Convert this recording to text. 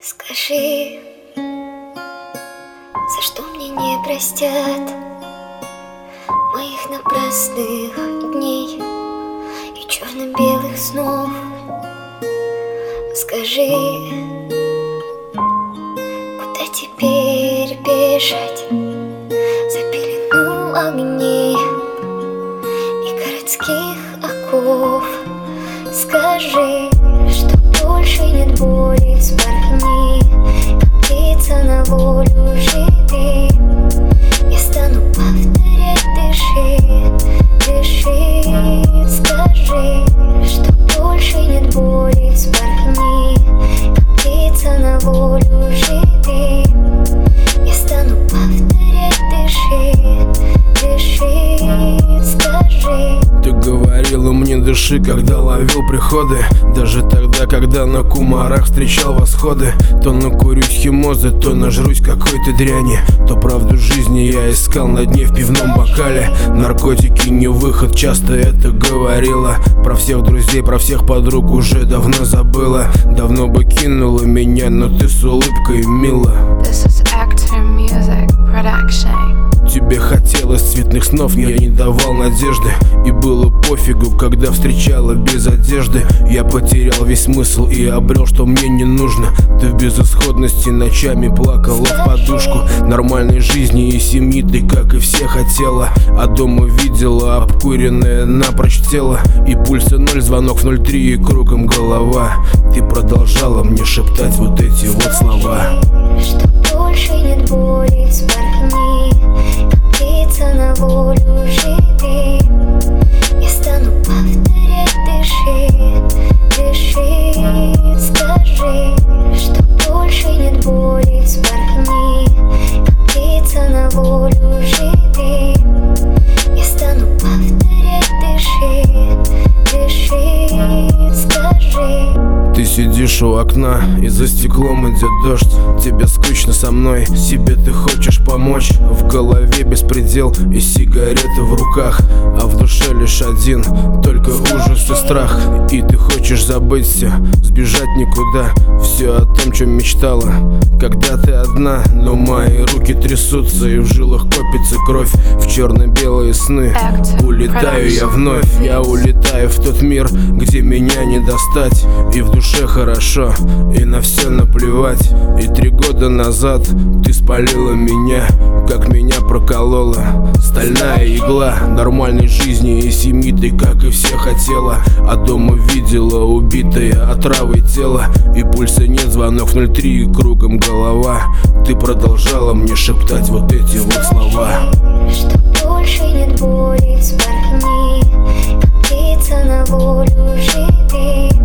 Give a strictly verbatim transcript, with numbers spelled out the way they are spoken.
Скажи, за что мне не простят моих напрасных дней и черно-белых снов? Скажи, куда теперь бежать за пелену огней и городских оков? Скажи, что больше нет боли, вспорхни, как птица на волю, живи. Я стану повторять, дыши, дыши. Скажи, что больше нет боли, вспорхни, как птица на волю, живи. Я стану повторять, дыши, дыши. Скажи. Ты говорила мне дыши, когда ловил приходы, даже тогда, когда на кумарах встречал восходы. То накурюсь химозы, то нажрусь какой-то дряни, то правду жизни я искал на дне в пивном бокале. Наркотики не выход, часто это говорила. Про всех друзей, про всех подруг уже давно забыла. Давно бы кинула меня, но ты с улыбкой мила. This is Actor Music Production. Тебе хотелось цветных снов, я не давал надежды. И было пофигу, когда встречала без одежды. Я потерял весь смысл и обрел, что мне не нужно. Ты в безысходности ночами плакала в подушку. Нормальной жизни и семьи ты, как и все, хотела. А дома видела обкуренное напрочь тело. И пульса ноль, звонок в ноль три и кругом голова. Ты продолжала мне шептать вот эти вот слова. Что больше нет боли, вспорхни, как птица на волю, живи. Я стану повторять, дыши, дыши. Скажи, что больше нет боли, вспорхни, как птица на волю, живи. Я стану повторять, дыши, дыши. Скажи. Ты сидишь у окна, и за стеклом идет дождь. Тебе скучно со мной, себе ты хочешь помочь. В голове беспредел и сигареты в руках, а в душе лишь один, только ужас и страх. И ты хочешь забыть все, сбежать никуда. Все о том, чем мечтала, когда ты одна. Но мои руки трясутся, и в жилах копится кровь. В черно-белые сны улетаю я вновь. Я улетаю в тот мир, где меня не достать. И в душе хорошо, и на все наплевать. И три года назад ты спалила меня, как меня проколола стальная игла. Нормальной жизни и семьи ты, как и все, хотела. А дома видела убитое отравой тело. И пульса нет, звонок в ноль три и кругом голова. Ты продолжала мне шептать вот эти вот слова. Что больше нет боли, вспорхни, как птица на волю, живи.